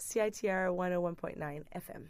CITR 101.9 FM.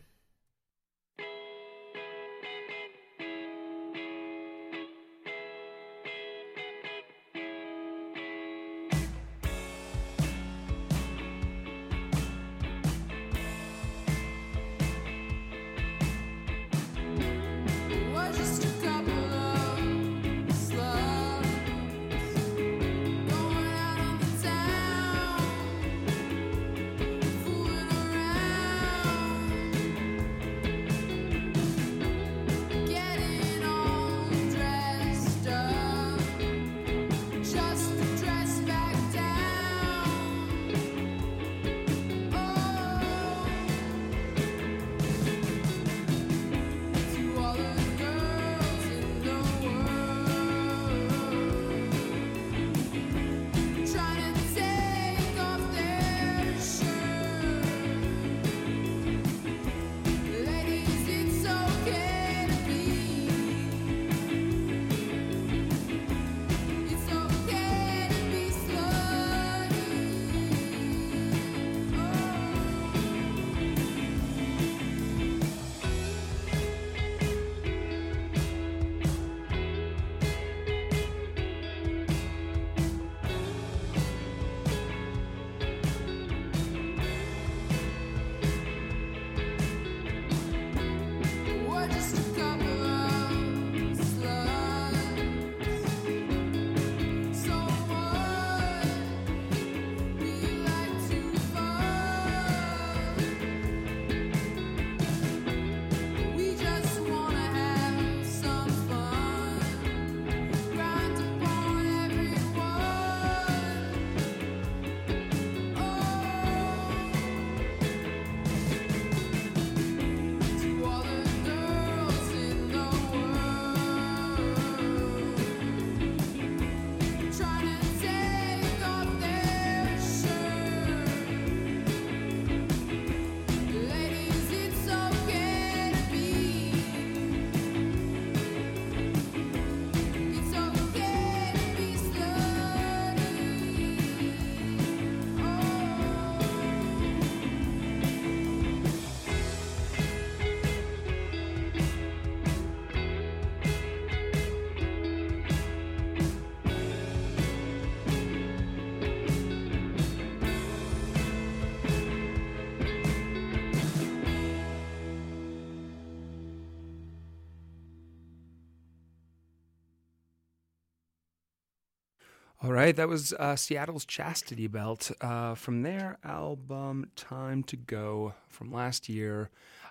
All right, that was Seattle's Chastity Belt from their album Time to Go from last year.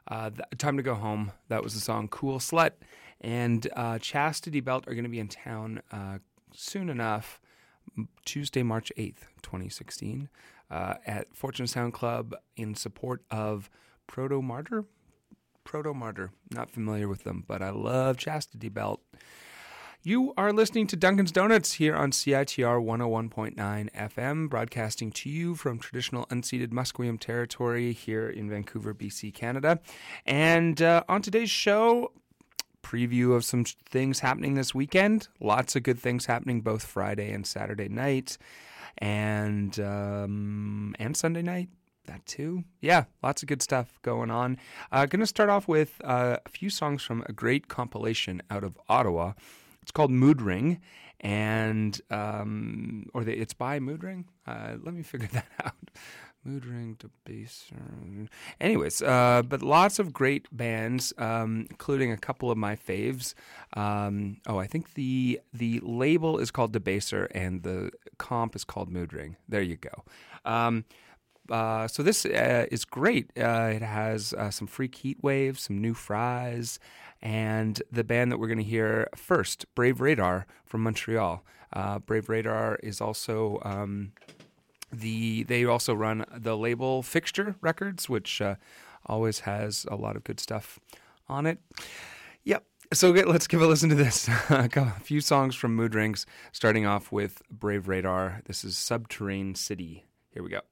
Time to Go Home, that was the song Cool Slut. And Chastity Belt are going to be in town soon enough, Tuesday, March 8th, 2016, at Fortune Sound Club in support of Proto Martyr. Not familiar with them, but I love Chastity Belt. You are listening to Dunkin's Donuts here on CITR 101.9 FM, broadcasting to you from traditional unceded Musqueam territory here in Vancouver, BC, Canada. And on today's show, preview of some things happening this weekend. Lots of good things happening both Friday and Saturday night, and Sunday night. That too. Yeah, lots of good stuff going on. Going to start off with a few songs from a great compilation out of Ottawa. It's called Mood Ring, and it's by Mood Ring. Let me figure that out. Mood Ring, Debaser. Anyways, but lots of great bands, including a couple of my faves. I think the label is called Debaser, and the comp is called Mood Ring. There you go. So this is great. It has some Freak Heat Wave, some New Fries, and the band that we're going to hear first, Brave Radar from Montreal. Brave Radar is also they also run the label Fixture Records, which always has a lot of good stuff on it. Yep. So let's give a listen to this. A few songs from Mood Rings, starting off with Brave Radar. This is Subterrane City. Here we go.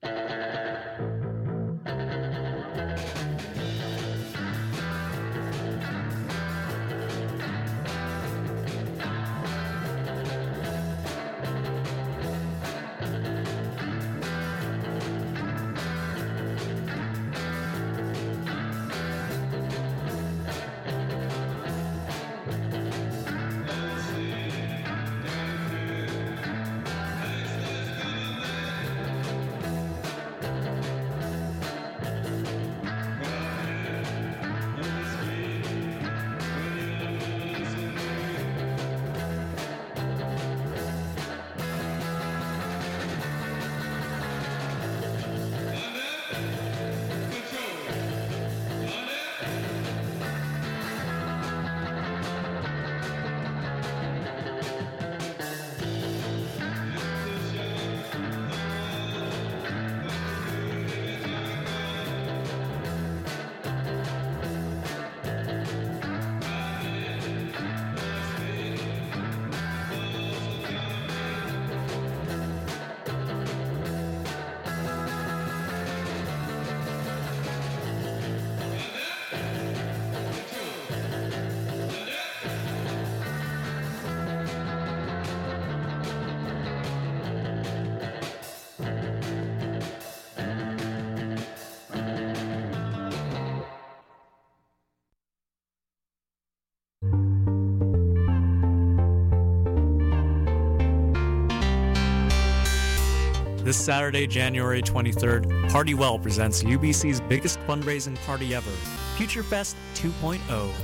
This Saturday, January 23rd, Party Well presents UBC's biggest fundraising party ever, FutureFest 2.0.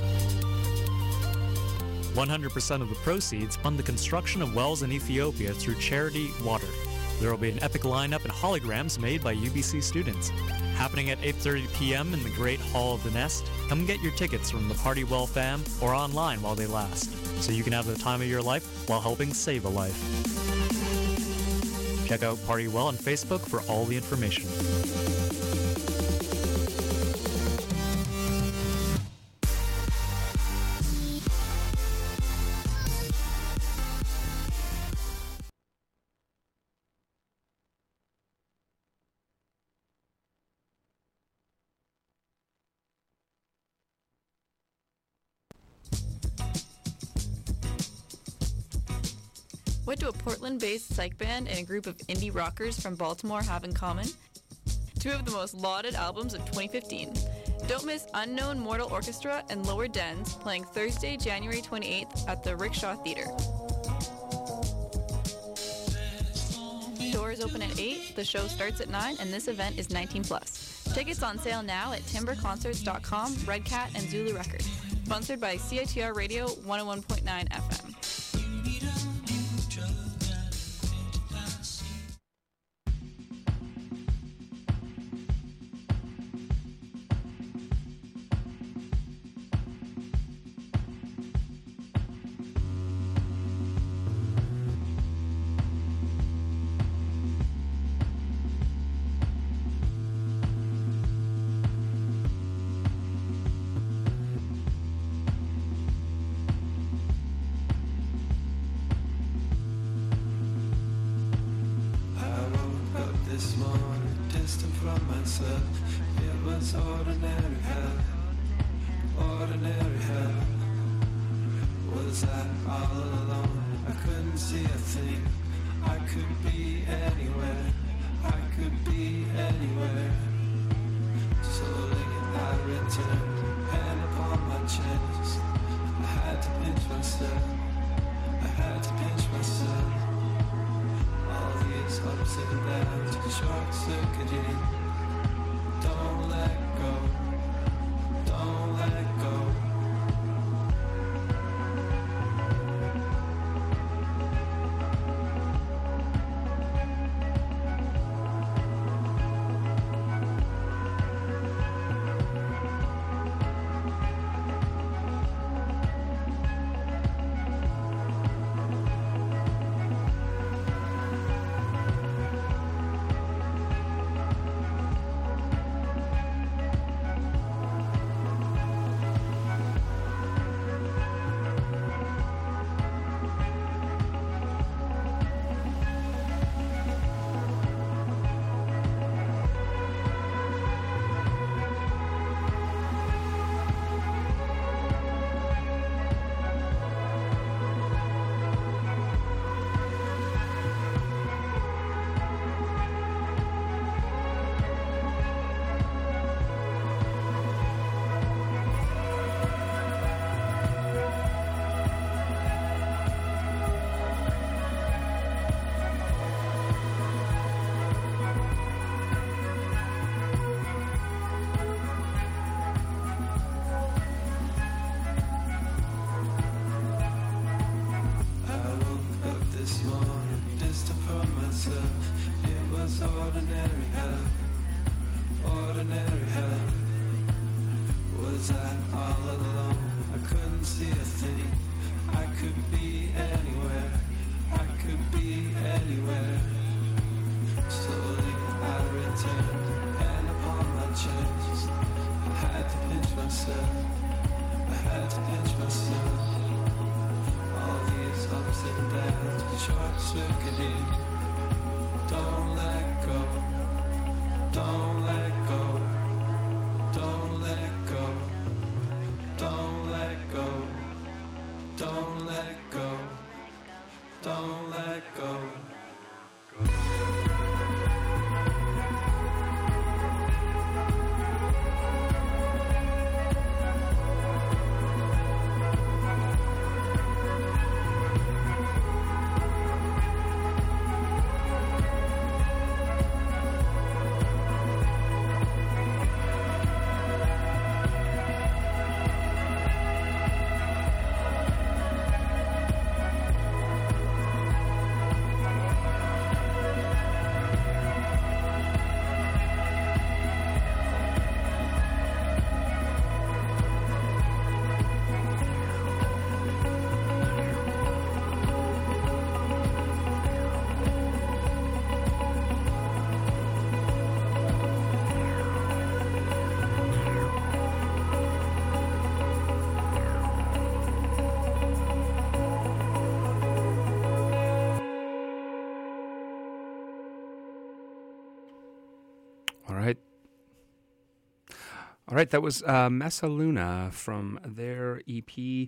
100% of the proceeds fund the construction of wells in Ethiopia through Charity Water. There will be an epic lineup and holograms made by UBC students. Happening at 8:30 p.m. in the Great Hall of the Nest. Come get your tickets from the Party Well fam or online while they last, so you can have the time of your life while helping save a life. Check out Party Well on Facebook for all the information. What do a Portland-based psych band and a group of indie rockers from Baltimore have in common? Two of the most lauded albums of 2015. Don't miss Unknown Mortal Orchestra and Lower Dens playing Thursday, January 28th at the Rickshaw Theater. Doors open at 8, the show starts at 9, and this event is 19+. Tickets on sale now at timberconcerts.com, Red Cat, and Zulu Records. Sponsored by CITR Radio 101.9 FM. myself. I had to pinch myself. All these ups and downs, short-circuiting. Don't let go. Don't let go. Don't let go. Don't let go. Don't let go. Don't let go. All right, that was Messaluna from their EP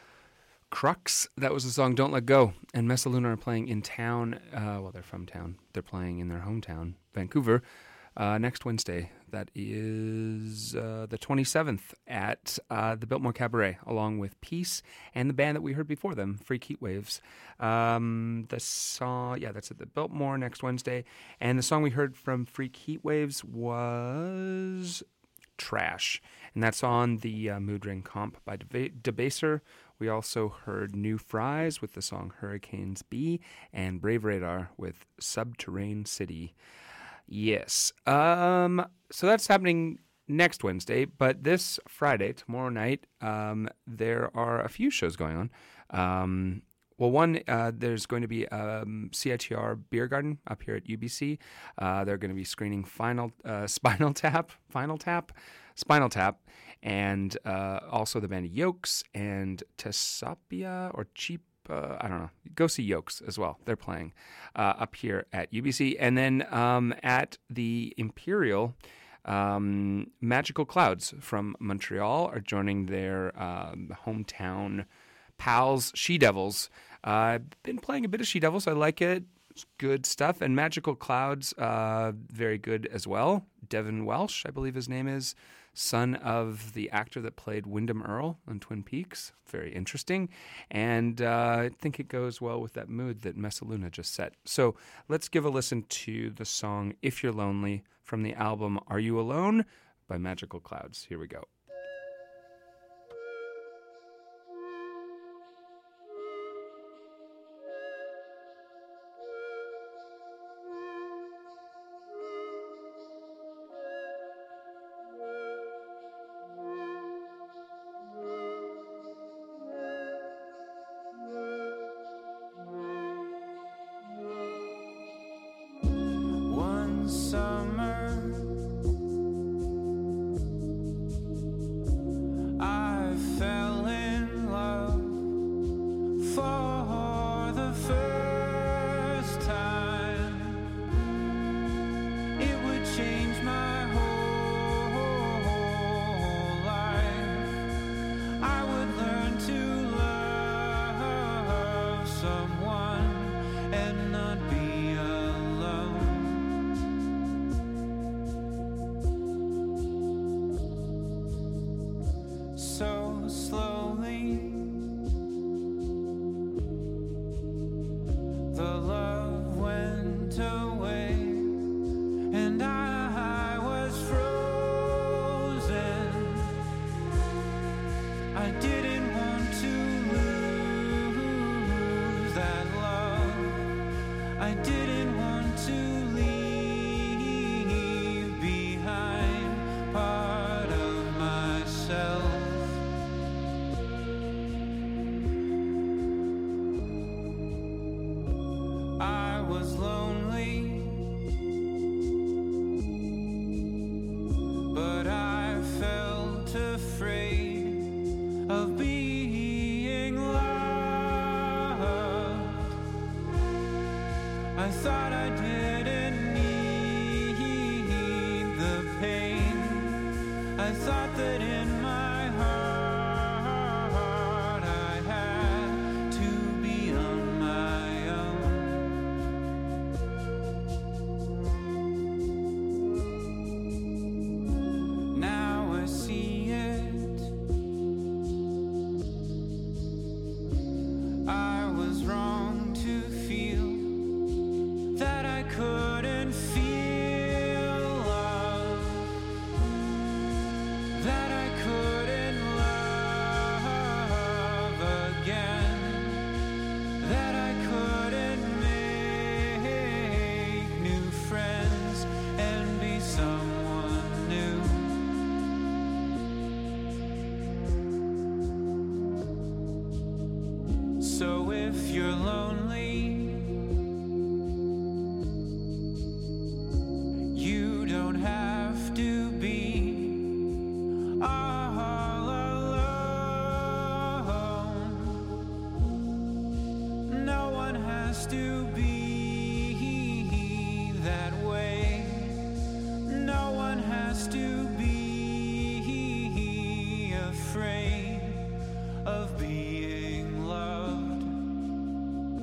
Crux. That was the song Don't Let Go. And Messaluna are playing in town. Well, they're from town. They're playing in their hometown, Vancouver, next Wednesday. That is the 27th at the Biltmore Cabaret, along with Peace and the band that we heard before them, Freak Heatwaves. The song, that's at the Biltmore next Wednesday. And the song we heard from Freak Heatwaves was Trash, and that's on the Mood Ring comp by Debaser. We also heard New Fries with the song Hurricanes B, and Brave Radar with Subterranean City. Yes. So that's happening next Wednesday, but this Friday, tomorrow night, there are a few shows going on. Well, one, there's going to be CITR Beer Garden up here at UBC. They're going to be screening Spinal Tap, and also the band Yokes and Tesapia or Cheap, I don't know. Go see Yokes as well. They're playing up here at UBC. And then at the Imperial, Magical Clouds from Montreal are joining their hometown pals, She Devils. I've been playing a bit of She Devils. I like it. It's good stuff. And Magical Clouds, very good as well. Devin Welsh, I believe his name is, son of the actor that played Wyndham Earle on Twin Peaks. Very interesting. And I think it goes well with that mood that Messaluna just set. So let's give a listen to the song If You're Lonely from the album Are You Alone by Magical Clouds. Here we go. But I felt afraid. I didn't need the pain. I thought that in my heart I had to be on my own. Now I see it. I was wrong to feel that I couldn't feel love, that I couldn't love again, that I couldn't make new friends and be someone new. So if you're lonely, you don't have to be all alone. No one has to be that way. No one has to be afraid of being loved.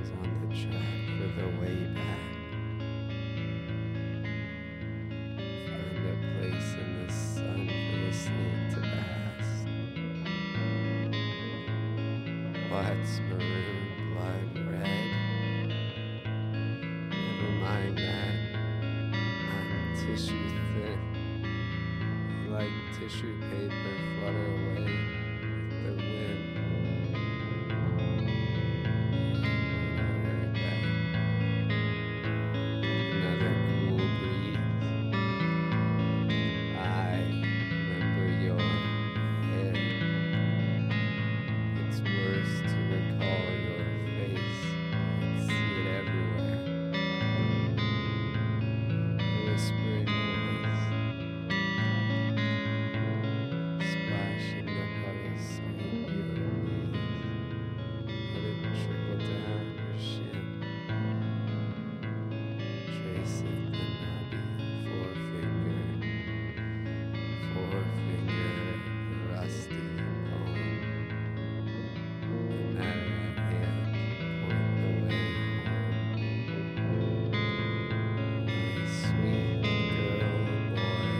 was on the track for the way back. Find a place in the sun for the snake to bask. What's maroon, blood red? Never mind that. I'm tissue thin. Like tissue paper flutter away with the wind. Heard that. Another cool breeze. I remember your hair. It's worse to recall your face. I see it everywhere. A whispering noise. Splash in the puddle, scrape your knees. Let it trickle down your shin. Tracing the knobby forefinger, rusty bone. No matter at hand, point the way home. My sweet girl boy.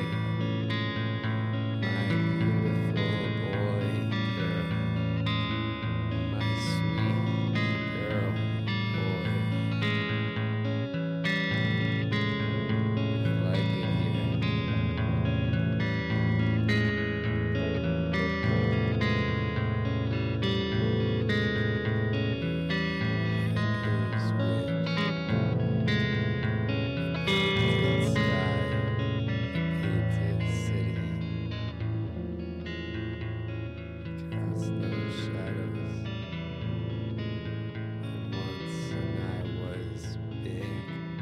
My beautiful boy, girl, my sweet girl, boy. I like it here. Hiker's wind, painted sky, painted city. Cast no shadows. And once when I was big,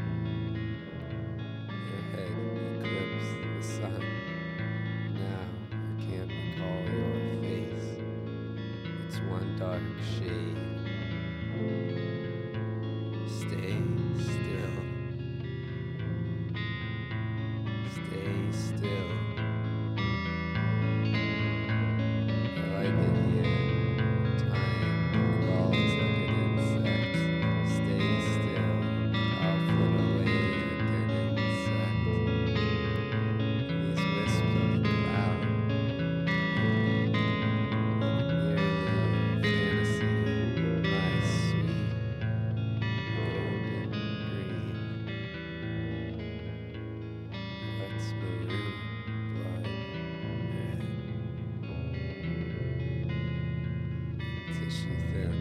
your head eclipsed the sun. Now I can't recall your face. It's one dark shade. Stay still. Stay still. I like it here. Time crawls like an insect. Stay still. I'll flit away like an insect. These wisps of cloud. Merely fantasy. My sweet golden green. What's maroon, blood red? Tissue thin.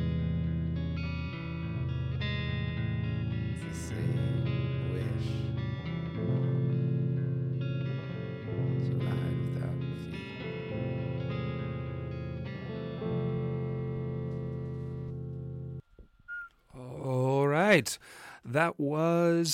It's the same wish to ride without feet. All right. That was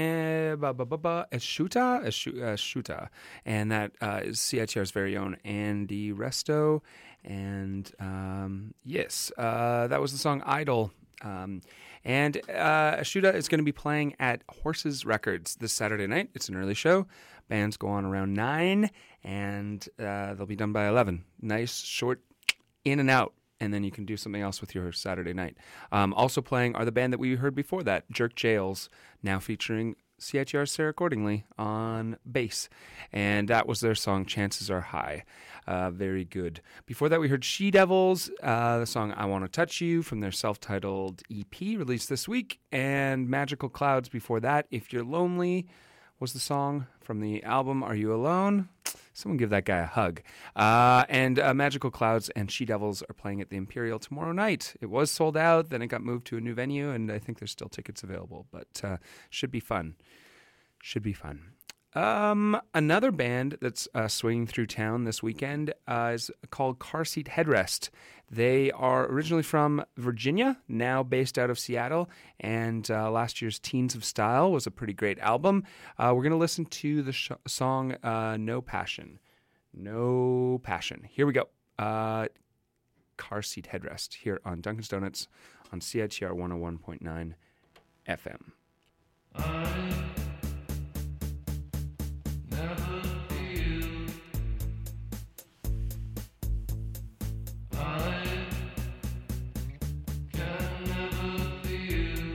Eshuta, and that is CITR's very own Andy Resto. And yes, that was the song Idol. And Eshuta is going to be playing at Horses Records this Saturday night. It's an early show. Bands go on around 9, and they'll be done by 11. Nice, short, in and out. And then you can do something else with your Saturday night. Also playing are the band that we heard before that, Jerk Jails, now featuring CITR's Sarah Cordingley on bass. And that was their song, Chances Are High. Very good. Before that, we heard She Devils, the song I Want to Touch You from their self-titled EP released this week. And Magical Clouds before that, If You're Lonely, was the song from the album Are You Alone? Someone give that guy a hug. And Magical Clouds and She Devils are playing at the Imperial tomorrow night. It was sold out, then it got moved to a new venue, and I think there's still tickets available. But should be fun. Should be fun. Another band that's swinging through town this weekend is called Car Seat Headrest. They are originally from Virginia, now based out of Seattle, and last year's Teens of Style was a pretty great album. We're going to listen to the song No Passion. No Passion. Here we go. Car Seat Headrest here on Dunkin's Donuts on CITR 101.9 FM. Never feel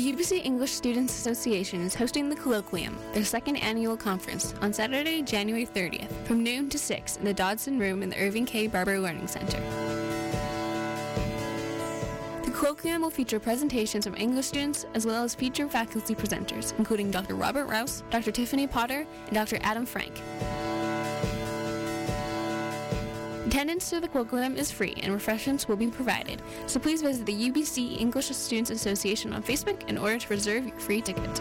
UBC English Students Association is hosting the Colloquium, their second annual conference, on Saturday, January 30th, from noon to 6 in the Dodson Room in the Irving K. Barber Learning Center. The Colloquium will feature presentations from English students as well as featured faculty presenters, including Dr. Robert Rouse, Dr. Tiffany Potter, and Dr. Adam Frank. Attendance to the Colloquium is free and refreshments will be provided, so please visit the UBC English Students Association on Facebook in order to reserve your free ticket.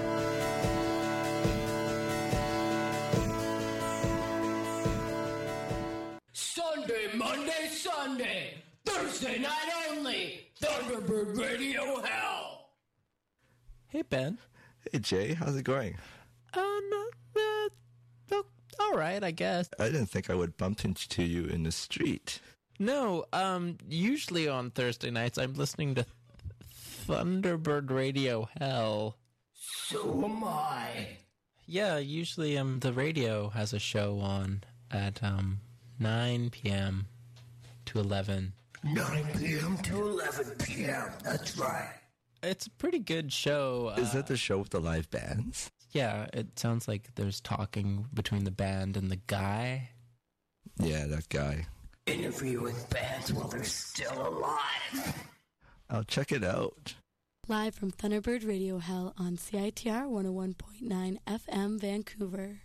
Sunday, Monday, Sunday, Thursday night only, Thunderbird Radio Hell. Hey, Ben. Hey, Jay. How's it going? All right, I guess. I didn't think I would bump into you in the street. No, usually on Thursday nights I'm listening to Thunderbird Radio Hell. So am I. Yeah, usually the radio has a show on at 9 p.m. to 11. 9 p.m. to 11 p.m. That's right. It's a pretty good show. Is that the show with the live bands? Yeah, it sounds like there's talking between the band and the guy. Yeah, that guy. Interviewing bands while they're still alive. I'll check it out. Live from Thunderbird Radio Hell on CITR 101.9 FM Vancouver.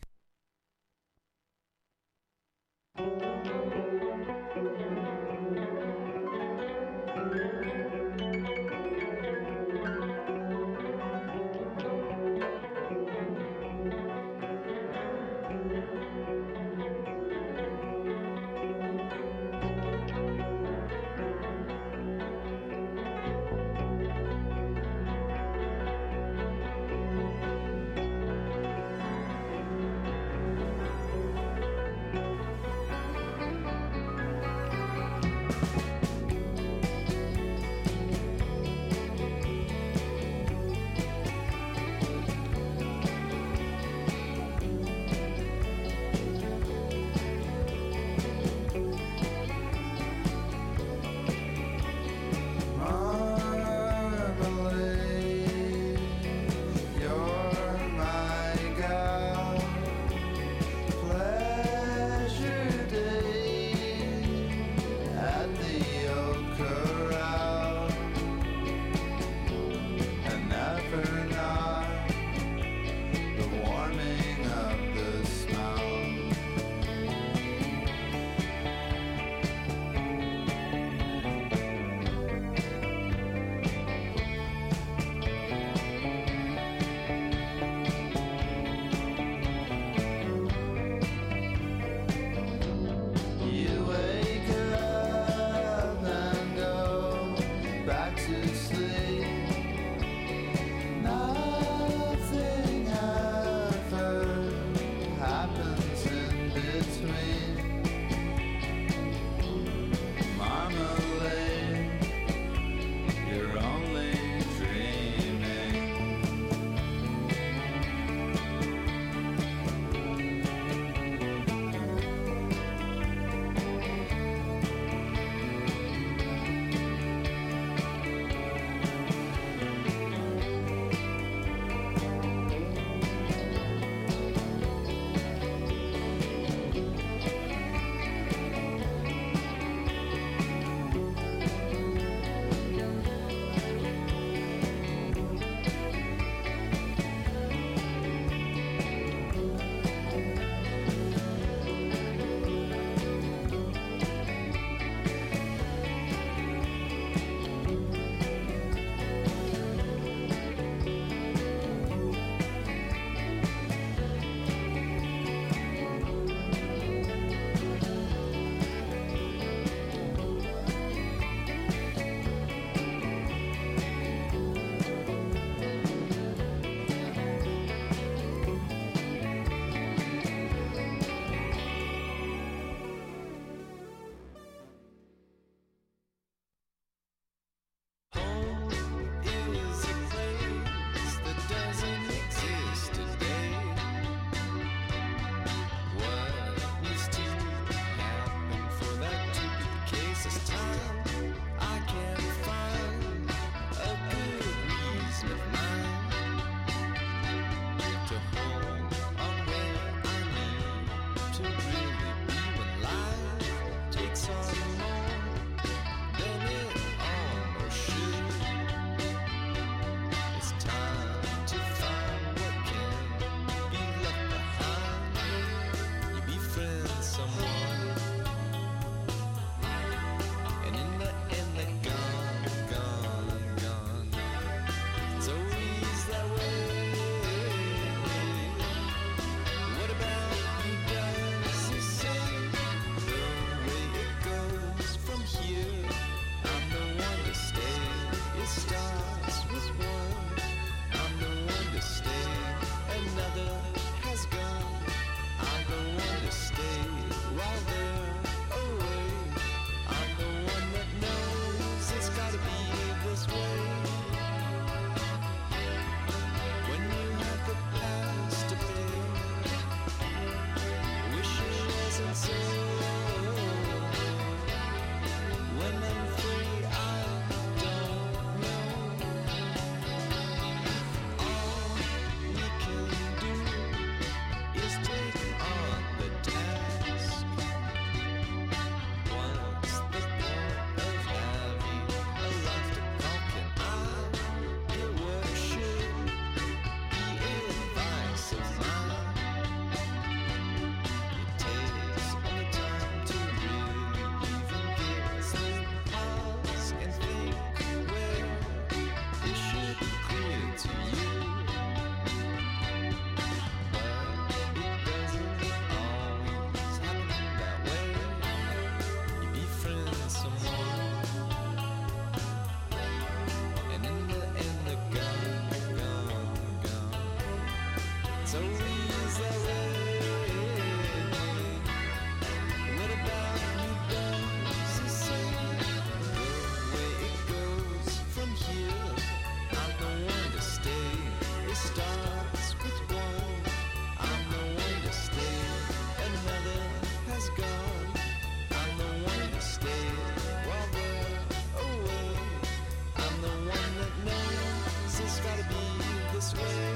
this way.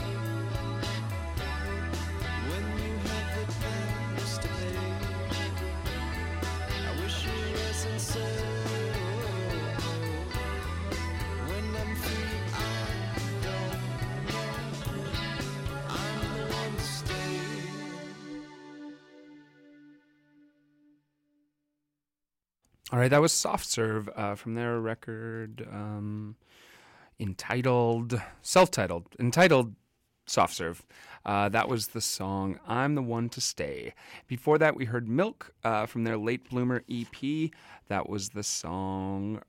When you have the plans to pay, I wish you wasn't so. When I'm free, I don't know. I'm the one to stay. All right, that was Soft Serve from their record entitled Soft Serve. That was the song I'm the One to Stay. Before that, we heard Milk from their Late Bloomer EP. That was the song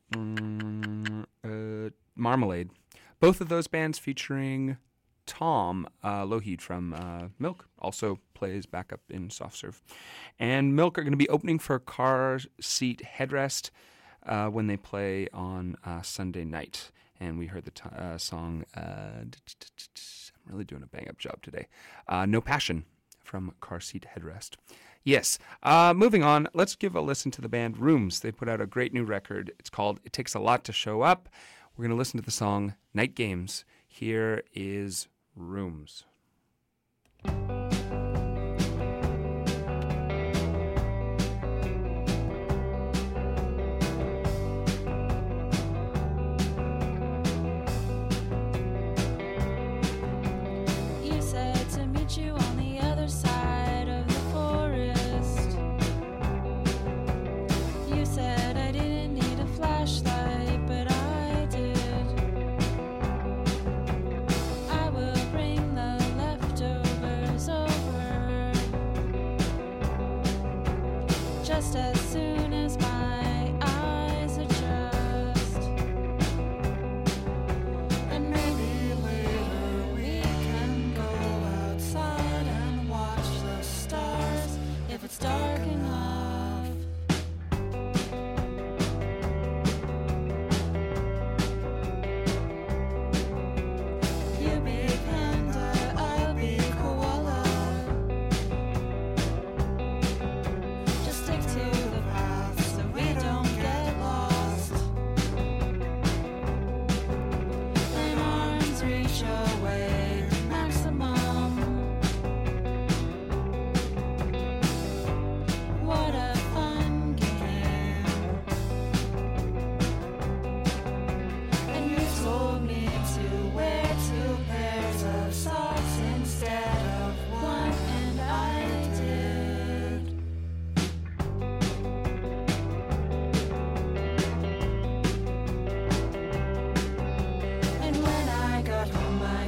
Marmalade. Both of those bands featuring Tom Lougheed from Milk, also plays backup in Soft Serve. And Milk are going to be opening for Car Seat Headrest when they play on Sunday night. And we heard the song, I'm really doing a bang-up job today, No Passion from Car Seat Headrest. Yes, moving on, let's give a listen to the band Rooms. They put out a great new record. It's called It Takes a Lot to Show Up. We're going to listen to the song Night Games. Here is Rooms. You said to meet you on the other side of the forest. You said I didn't need a flashlight, but I did. I will bring the leftovers over just as soon as my eyes adjust. And maybe later we can go outside and watch the stars if it's dark enough. You be panda, I'll be koala. Just stick to the path so we don't get lost. And arms reach away maximum. What a fun game. And you told me to wear 2 pairs of socks instead of 1, and I did. And when I got home, I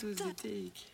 does it take?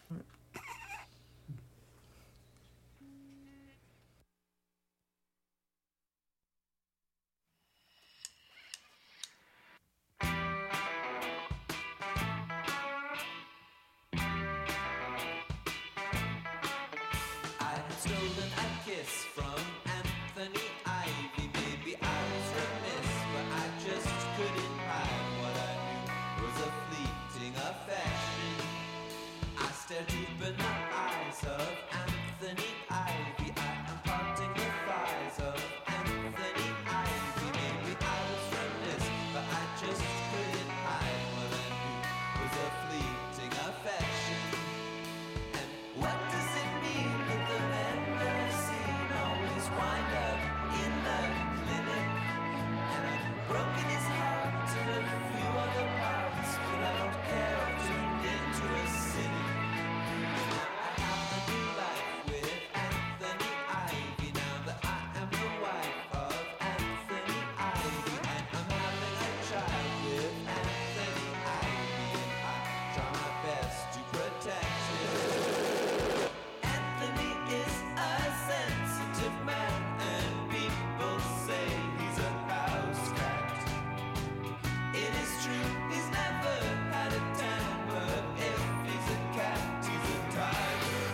I had stolen a kiss from Anthony Ivy. Maybe I was remiss, but I just couldn't hide what I knew was a fleeting affection. I stared deep in the eyes of Anthony Ivy. I am parting the thighs of Anthony Ivy. Maybe I was remiss, but I just couldn't hide what I knew was a fleeting affection. And what does it mean that the men that I've seen always wind up in the clinic? And I've broken his heart to a few other parts, but I don't care, I've turned into a cynic. Now I have a new life with Anthony Ivy, now that I am the wife of Anthony Ivy. And I'm having a child with Anthony Ivy, and I try my best to protect him. Anthony is a sensitive man, and people say he's a house cat. It is true, he's never had a temper. If he's a cat, he's a tiger.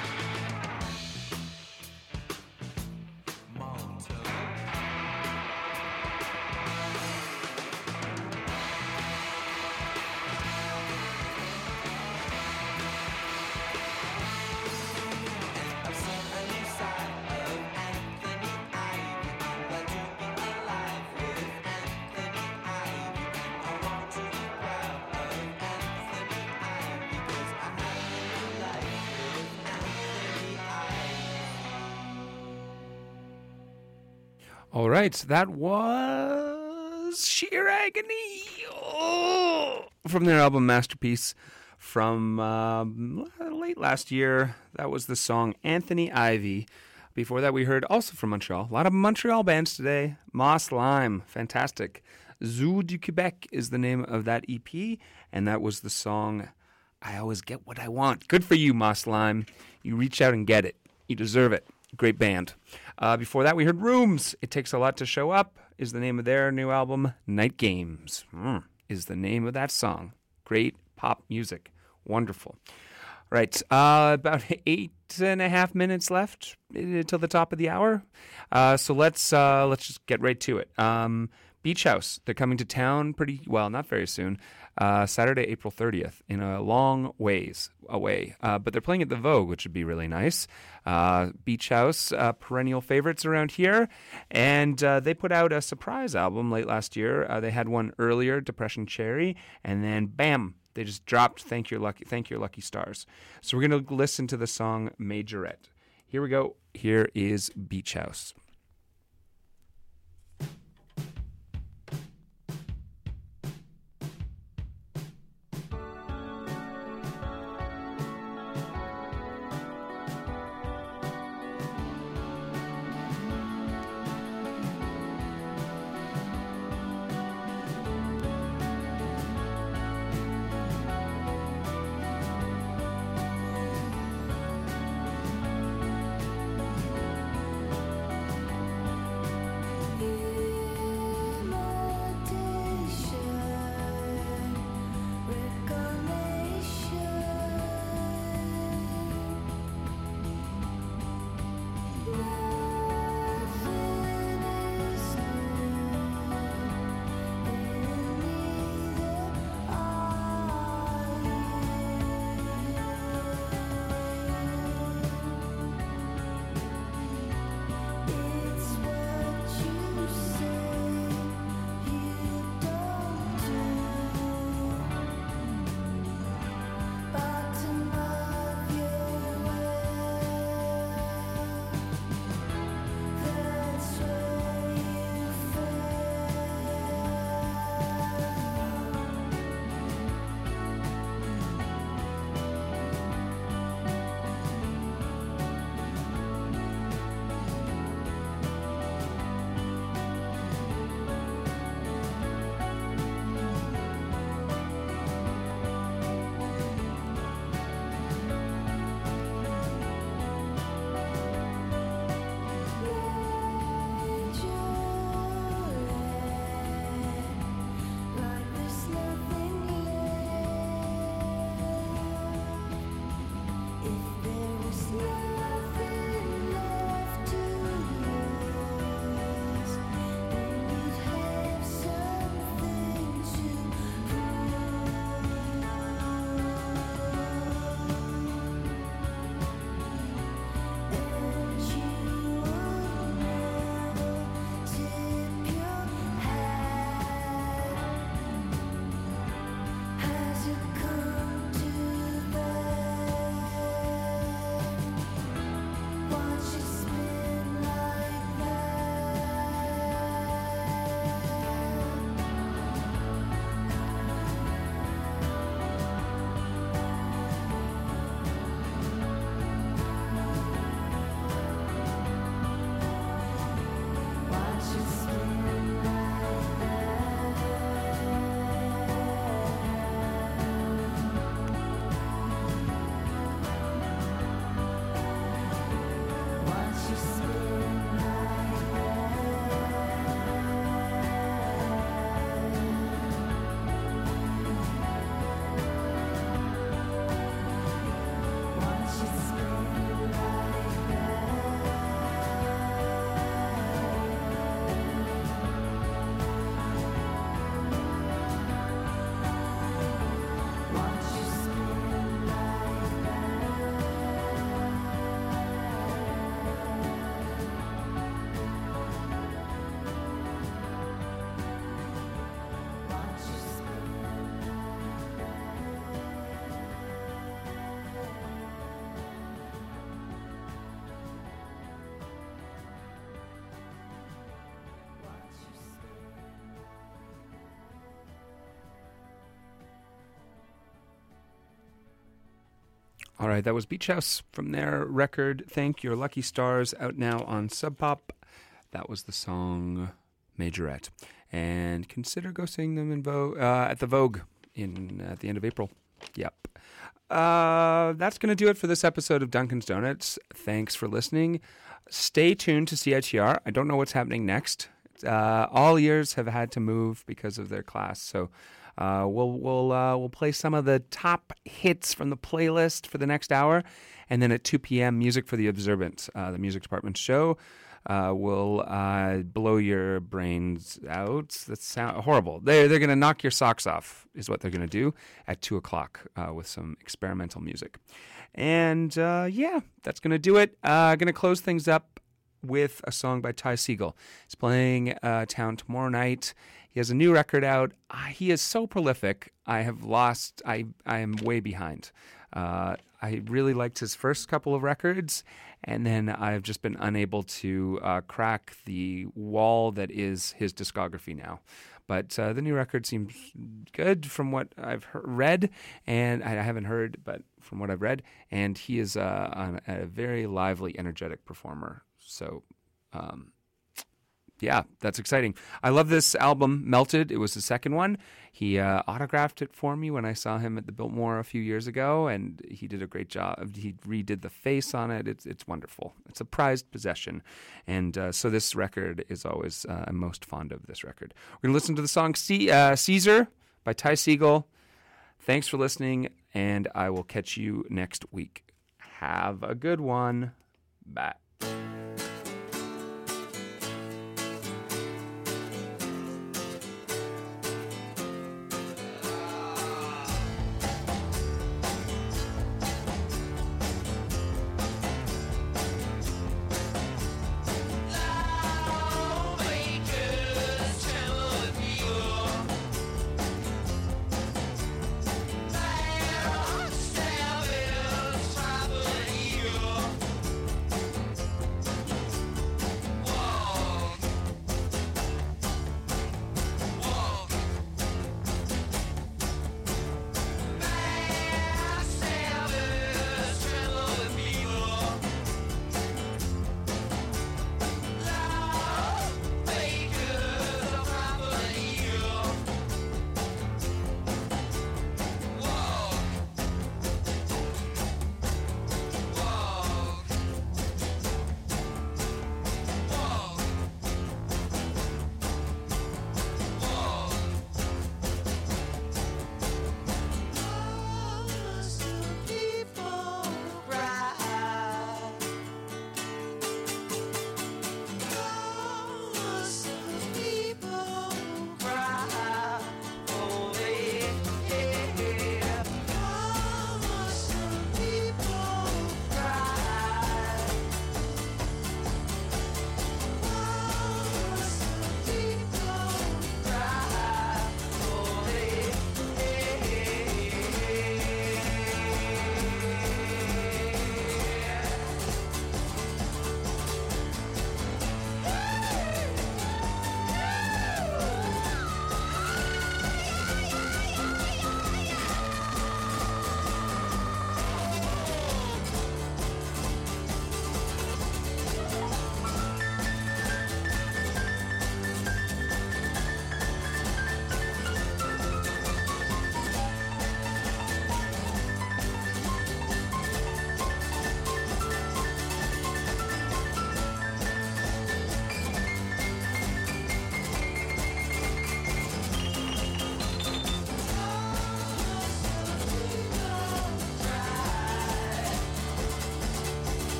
Monotone. I've seen a new side of Anthony Ivy. I'm glad to be alive with Anthony Ivy. And I want to be proud of Anthony Ivy, 'cause I have a new life with Anthony Ivy. All right, that was Sheer Agony from their album Masterpiece from late last year. That was the song Anthony Ivy. Before that, we heard also from Montreal. A lot of Montreal bands today. Moss Lime, fantastic. Zoo du Quebec is the name of that EP, and that was the song I Always Get What I Want. Good for you, Moss Lime. You reach out and get it. You deserve it. Great band. Before that, we heard Rooms. It Takes a Lot to Show Up is the name of their new album. Night Games is the name of that song. Great pop music. Wonderful. Right, about 8.5 minutes left till the top of the hour. So let's just get right to it. Beach House, they're coming to town not very soon, Saturday, April 30th, in a long ways away. But they're playing at the Vogue, which would be really nice. Beach House, perennial favorites around here. And they put out a surprise album late last year. They had one earlier, Depression Cherry, and then bam, they just dropped Thank Your Lucky Stars. So we're going to listen to the song Majorette. Here we go. Here is Beach House. Ivy. All right, that was Beach House from their record Thank Your Lucky Stars, out now on Sub Pop. That was the song Majorette. And consider go seeing them in at the Vogue at the end of April. Yep. That's going to do it for this episode of Dunkin's Donuts. Thanks for listening. Stay tuned to CITR. I don't know what's happening next. All ears have had to move because of their class, so we'll play some of the top hits from the playlist for the next hour, and then at 2 p.m. Music for the Observant, the music department show. Will blow your brains out. That sounds horrible. They're going to knock your socks off, is what they're going to do at 2 o'clock with some experimental music. And that's going to do it. Going to close things up with a song by Ty Segall. He's playing town tomorrow night. He has a new record out. He is so prolific. I am way behind. I really liked his first couple of records, and then I've just been unable to crack the wall that is his discography now. But the new record seems good from what I've read, and I haven't heard, but from what I've read, and he is a very lively, energetic performer. So, that's exciting. I love this album, Melted. It was the second one. He autographed it for me when I saw him at the Biltmore a few years ago, and he did a great job. He redid the face on it. It's wonderful. It's a prized possession. And so this record is always, I'm most fond of this record. We're going to listen to the song Caesar by Ty Segall. Thanks for listening, and I will catch you next week. Have a good one. Bye.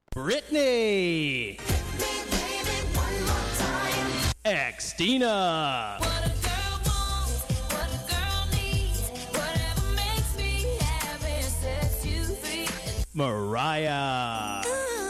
Brittany. Xtina. Mariah.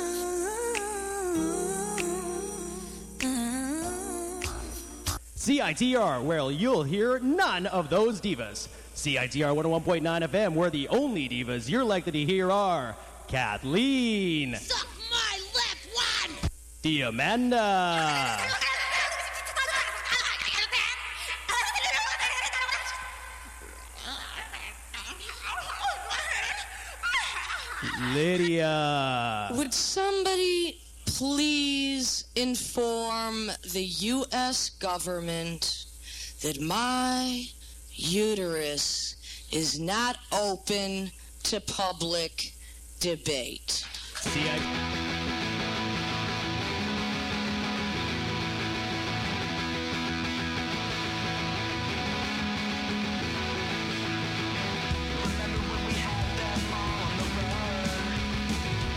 CITR, where you'll hear none of those divas. CITR 101.9 FM, where the only divas you're likely to hear are Kathleen. Suck my left one! Diamanda. Lydia. Would somebody please inform the U.S. government that my uterus is not open to public debate?